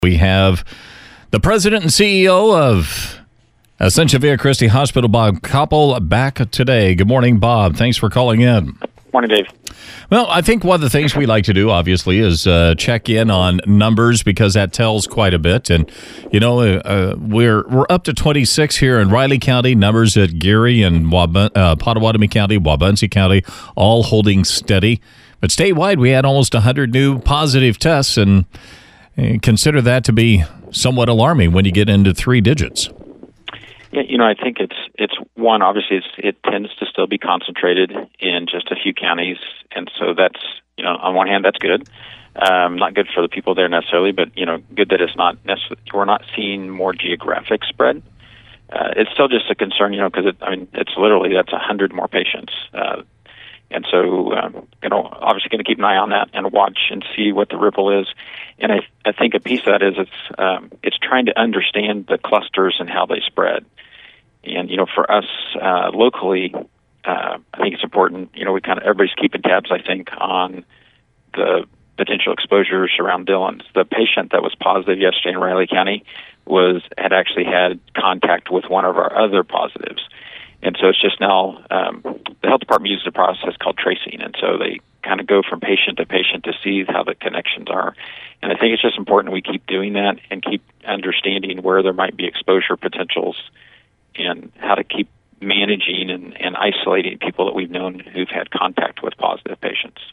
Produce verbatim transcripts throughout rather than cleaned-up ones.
We have the president and C E O of Ascension Via Christi Hospital, Bob Koppel, back today. Good morning, Bob. Thanks for calling in. Morning, Dave. Well, I think one of the things we like to do, obviously, is uh, check in on numbers because that tells quite a bit. And, you know, uh, we're we're up to twenty-six here in Riley County, numbers at Geary and Wab- uh, Pottawatomie County, Wabunsee County, all holding steady. But statewide, we had almost one hundred new positive tests, and consider that to be somewhat alarming when you get into three digits. Yeah, you know, I think it's it's one. Obviously, it's, it tends to still be concentrated in just a few counties, and so that's, you know, on one hand, that's good. Um, not good for the people there necessarily, but you know, good that it's not necessarily, we're not seeing more geographic spread. Uh, it's still just a concern, you know, because it, I mean, it's literally that's a hundred more patients. Uh, And so, um, you know, obviously going to keep an eye on that and watch and see what the ripple is. And I, I think a piece of that is it's um, it's trying to understand the clusters and how they spread. And, you know, for us uh, locally, uh, I think it's important, you know, we kind of, everybody's keeping tabs, I think, on the potential exposures around Dillon's. The patient that was positive yesterday in Riley County was had actually had contact with one of our other positives. And so it's just now, um, the health department uses a process called tracing. And so they kind of go from patient to patient to see how the connections are. And I think it's just important we keep doing that and keep understanding where there might be exposure potentials and how to keep managing and, and isolating people that we've known who've had contact with positive patients.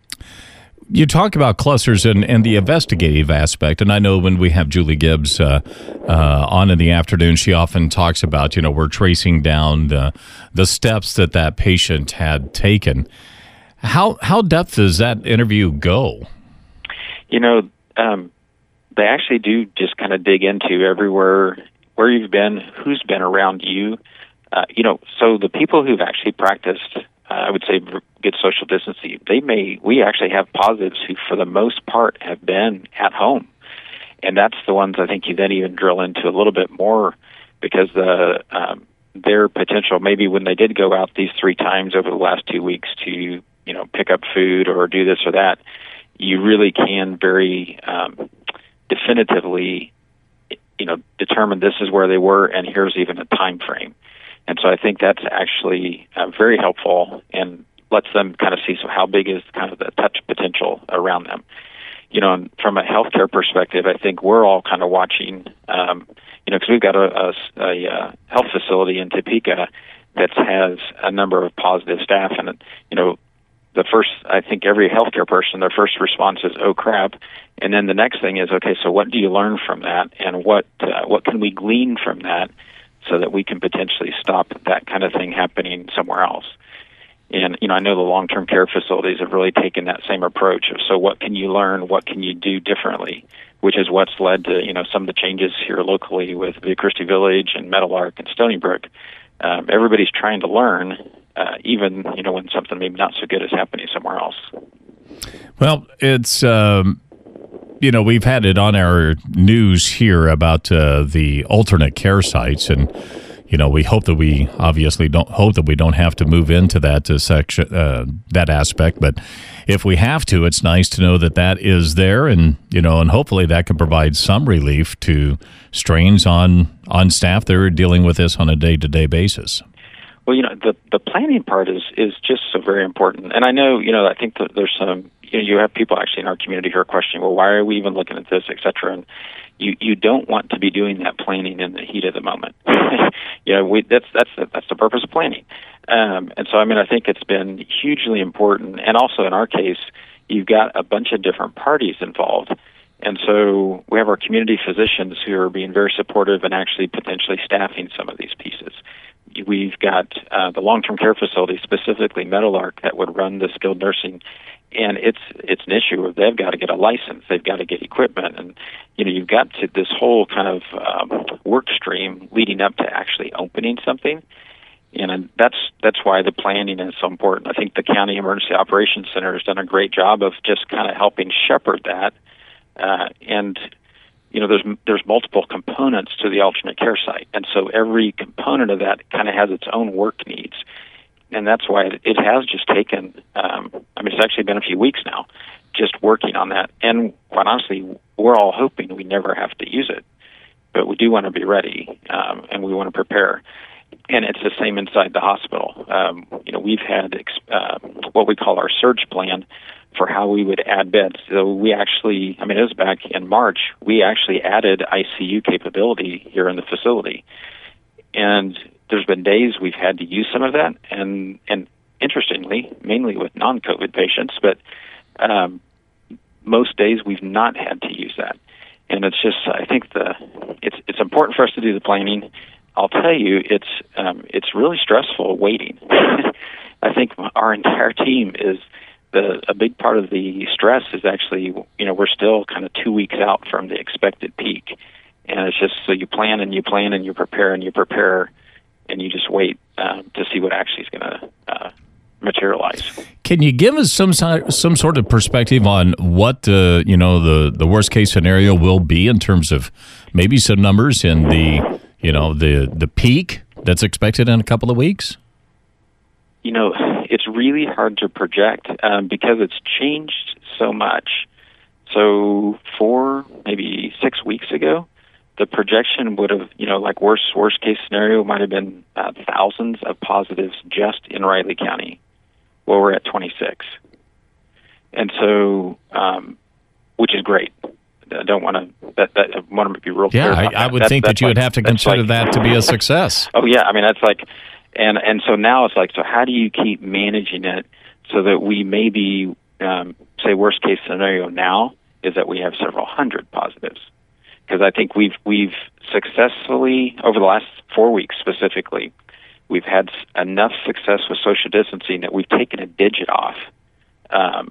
You talk about clusters and, and the investigative aspect, and I know when we have Julie Gibbs uh, uh, on in the afternoon, she often talks about, you know, we're tracing down the, the steps that that patient had taken. How how depth does that interview go? You know, um, they actually do just kind of dig into everywhere, where you've been, who's been around you. Uh, you know, so the people who've actually practiced, uh, I would say, good social distancing, they may, we actually have positives who, for the most part, have been at home. And that's the ones I think you then even drill into a little bit more because the um, their potential, maybe when they did go out these three times over the last two weeks to, you know, pick up food or do this or that, you really can very um, definitively, you know, determine this is where they were and here's even a time frame. And so I think that's actually uh, very helpful and lets them kind of see so how big is kind of the touch potential around them. You know, and from a healthcare perspective, I think we're all kind of watching, um, you know, because we've got a, a, a health facility in Topeka that has a number of positive staff. And, you know, the first, I think every healthcare person, their first response is, oh, crap. And then the next thing is, okay, so what do you learn from that? And what uh, what can we glean from that so that we can potentially stop that kind of thing happening somewhere else? And, you know, I know the long-term care facilities have really taken that same approach of, so what can you learn, what can you do differently, which is what's led to, you know, some of the changes here locally with Via Christi Village and Meadowlark and Stony Brook. Um, everybody's trying to learn, uh, even, you know, when something maybe not so good is happening somewhere else. Well, it's, um, you know, we've had it on our news here about uh, the alternate care sites, and you know, we hope that we obviously don't hope that we don't have to move into that uh, section, uh, that aspect. But if we have to, it's nice to know that that is there, and you know, and hopefully that can provide some relief to strains on on staff that are dealing with this on a day to day basis. Well, you know, the the planning part is is just so very important, and I know, you know, I think that there's some, you know, you have people actually in our community who are questioning, well, why are we even looking at this, et cetera, and You you don't want to be doing that planning in the heat of the moment. you know, we, that's that's the, that's the purpose of planning. Um, and so, I mean, I think it's been hugely important. And also, in our case, you've got a bunch of different parties involved. And so, we have our community physicians who are being very supportive and actually potentially staffing some of these pieces. We've got uh, the long-term care facility, specifically Meadowlark, that would run the skilled nursing. And it's it's an issue where they've got to get a license, they've got to get equipment, and you know you've got to this whole kind of um, work stream leading up to actually opening something, and that's that's why the planning is so important. I think the County Emergency Operations Center has done a great job of just kind of helping shepherd that, uh, and you know there's there's multiple components to the alternate care site, and so every component of that kind of has its own work needs. And that's why it has just taken, um, I mean, it's actually been a few weeks now just working on that. And quite honestly, we're all hoping we never have to use it, but we do want to be ready, um, and we want to prepare. And it's the same inside the hospital. Um, you know, we've had uh, what we call our surge plan for how we would add beds. So we actually, I mean, it was back in March, we actually added I C U capability here in the facility. And there's been days we've had to use some of that, and, and interestingly, mainly with non-COVID patients, but um, most days we've not had to use that. And it's just, I think the it's it's important for us to do the planning. I'll tell you, it's um, it's really stressful waiting. I think our entire team is the a big part of the stress is actually, you know, we're still kind of two weeks out from the expected peak, and it's just so you plan and you plan and you prepare and you prepare, and you just wait um, to see what actually is going to uh, materialize. Can you give us some some sort of perspective on what uh, you know the the worst case scenario will be in terms of maybe some numbers in the you know the the peak that's expected in a couple of weeks? You know, it's really hard to project um, because it's changed so much. So four, maybe six weeks ago, the projection would have, you know, like worst worst case scenario might have been uh, thousands of positives just in Riley County. Well, we're at twenty-six, and so um, which is great. I don't want to. That, that I want to be real clear. Yeah, I, I would that's, think that's that you like, would have to consider like, that to be a success. Oh yeah, I mean that's like, and and so now it's like, so how do you keep managing it so that we maybe um, say worst case scenario now is that we have several hundred positives. Because I think we've we've successfully, over the last four weeks specifically, we've had enough success with social distancing that we've taken a digit off um,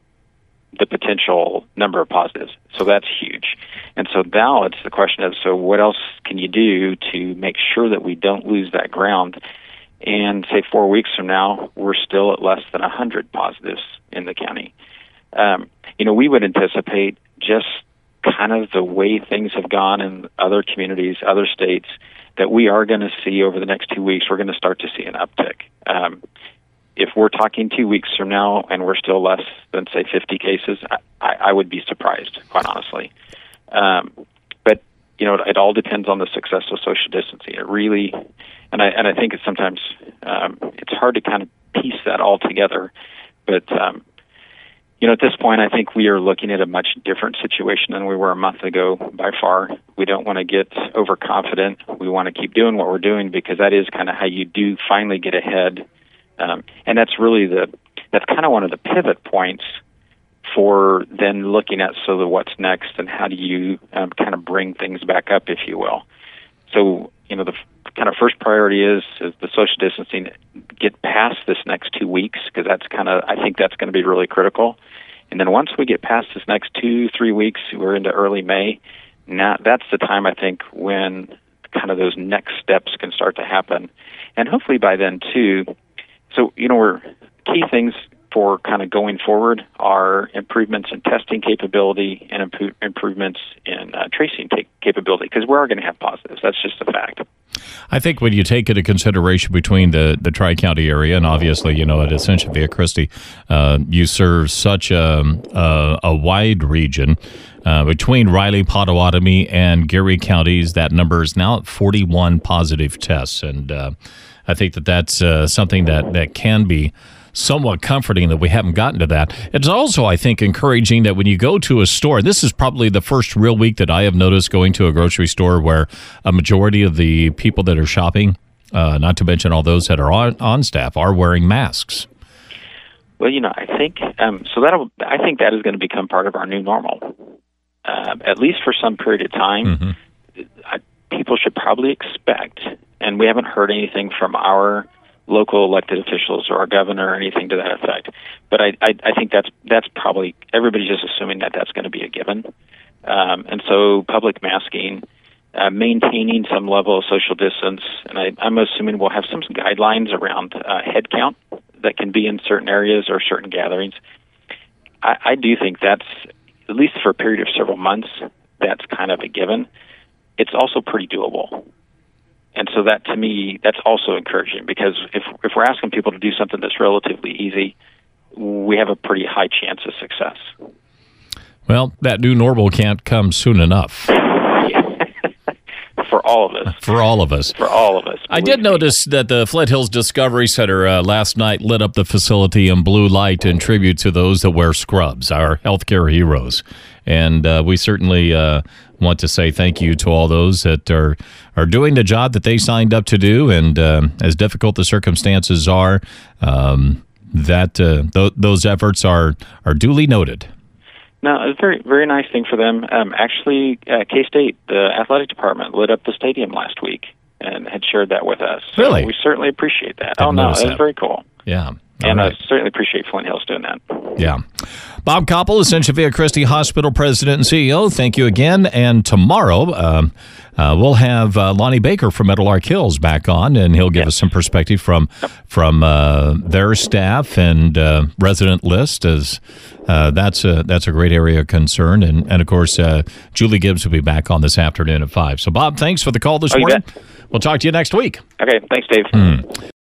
the potential number of positives. So that's huge. And so now it's the question of, so what else can you do to make sure that we don't lose that ground? And say four weeks from now, we're still at less than one hundred positives in the county. Um, you know, we would anticipate just kind of the way things have gone in other communities, other states, that we are going to see over the next two weeks, we're going to start to see an uptick. Um, if we're talking two weeks from now and we're still less than, say, fifty cases, I, I would be surprised, quite honestly. Um, but, you know, it, it all depends on the success of social distancing. It really, and I, and I think it's sometimes, um, it's hard to kind of piece that all together, but, um, you know, at this point, I think we are looking at a much different situation than we were a month ago by far. We don't want to get overconfident. We want to keep doing what we're doing because that is kind of how you do finally get ahead. Um, and that's really the, that's kind of one of the pivot points for then looking at so the what's next and how do you um, kind of bring things back up, if you will. So, you know, the f- kind of first priority is, is the social distancing, get past this next two weeks because that's kind of, I think that's going to be really critical. And then once we get past this next two, three weeks, we're into early May. Now that's the time I think when kind of those next steps can start to happen. And hopefully by then too, so, you know, we're key things for kind of going forward are improvements in testing capability and impo- improvements in uh, tracing ta- capability because we are going to have positives. That's just a fact. I think when you take into consideration between the, the Tri-County area and obviously, you know, at Ascension Via Christi, uh, you serve such a, a, a wide region uh, between Riley, Pottawatomie, and Geary counties. That number is now at forty-one positive tests. And uh, I think that that's uh, something that, that can be somewhat comforting that we haven't gotten to that. It's also, I think, encouraging that when you go to a store, this is probably the first real week that I have noticed going to a grocery store where a majority of the people that are shopping, uh, not to mention all those that are on, on staff, are wearing masks. Well, you know, I think um, so. That I think that is going to become part of our new normal, uh, at least for some period of time. Mm-hmm. I, people should probably expect, and we haven't heard anything from our local elected officials or our governor or anything to that effect. But I, I, I think that's that's probably, everybody's just assuming that that's going to be a given. Um, and so public masking, uh, maintaining some level of social distance, and I, I'm assuming we'll have some guidelines around uh, head count that can be in certain areas or certain gatherings. I, I do think that's, at least for a period of several months, that's kind of a given. It's also pretty doable. And so that, to me, that's also encouraging because if if we're asking people to do something that's relatively easy, we have a pretty high chance of success. Well, that new normal can't come soon enough. For all of us. For all of us. For all of us. I did notice that the Flint Hills Discovery Center uh, last night lit up the facility in blue light in tribute to those that wear scrubs, our healthcare heroes. And uh, we certainly uh, want to say thank you to all those that are, are doing the job that they signed up to do. And uh, as difficult the circumstances are, um, that uh, th- those efforts are, are duly noted. No, it was a very, very nice thing for them. Um, actually, uh, K-State, the athletic department, lit up the stadium last week and had shared that with us. So really? We certainly appreciate that. Didn't oh, no, it was that. very cool. Yeah. And right. I certainly appreciate Flint Hills doing that. Yeah. Bob Koppel, Ascension Via Christi Hospital President and C E O, thank you again. And tomorrow, um, uh, we'll have uh, Lonnie Baker from Meadowlark Hills back on, and he'll give yes. us some perspective from from uh, their staff and uh, resident list. As uh, that's a that's a great area of concern, and and of course, uh, Julie Gibbs will be back on this afternoon at five. So, Bob, thanks for the call this oh, morning. We'll talk to you next week. Okay, thanks, Dave. Mm.